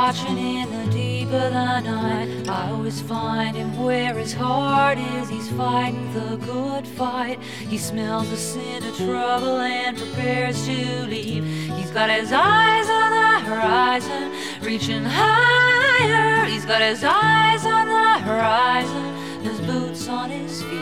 watching in the deep of the night. I always find him where his heart is. He's fighting the good fight. He smells the scent of trouble and prepares to leave. He's got his eyes on the horizon, reaching higher. He's got his eyes on the horizon, his boots on his feet.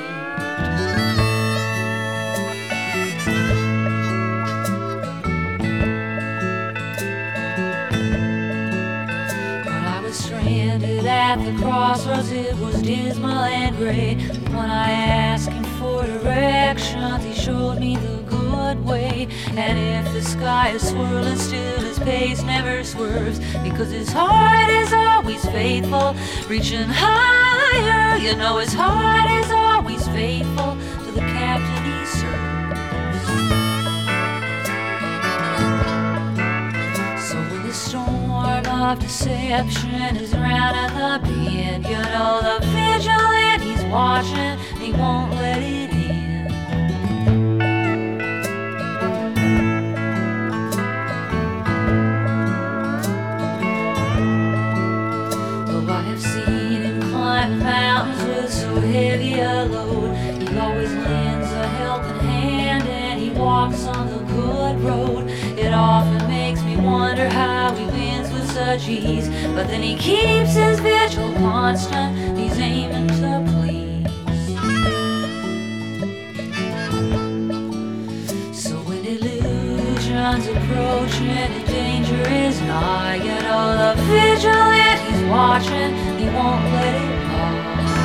Stranded at the crossroads, it was dismal and gray. When I asked him for directions, he showed me the good way. And if the sky is swirling still, his pace never swerves, because his heart is always faithful, reaching higher. You know his heart is always faithful to the captain he serves. So when the storm of deception is rounding the bend, you know the vigilant, he's watching, he won't let it in. Though I have seen him climb mountains with so heavy a load, he always lends a helping hand and he walks on the good road. It often makes me wonder how he wins with such ease, but then he keeps his vigil constant, he's aiming to please. So when illusions approach and the danger is nigh, you know the vigilant, he's watching, he won't let it pass.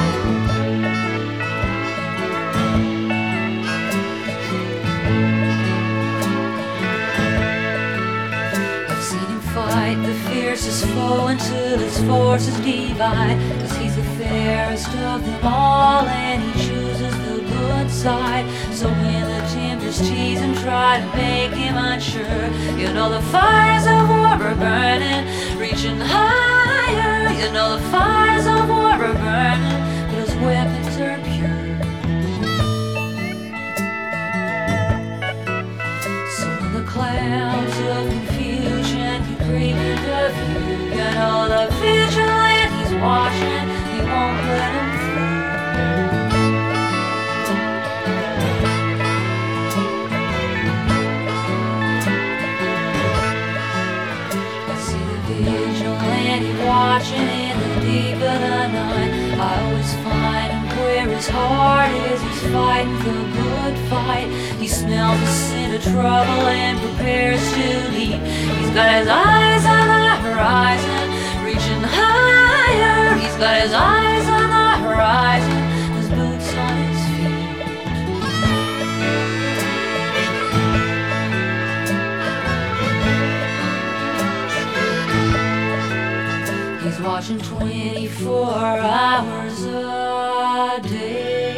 Fight the fiercest foe until his forces divide, 'cause he's the fairest of them all and he chooses the good side. So when the tempers tease and try to make him unsure, you know the fires of war are burning, reaching higher. You know the fires of war are burning, but his weapons are pure. So when the clouds of confusion creep into view, you know the vigilant, he's watching, he won't let him through. I see the vigilant, he's watching in the deep of the night. I always find him where his heart is. He's fighting the good fight. He smells the scent of trouble and prepares to leave. He's got his eyes on the horizon, reaching higher. He's got his eyes on the horizon, his boots on his feet. He's watching 24 hours a day.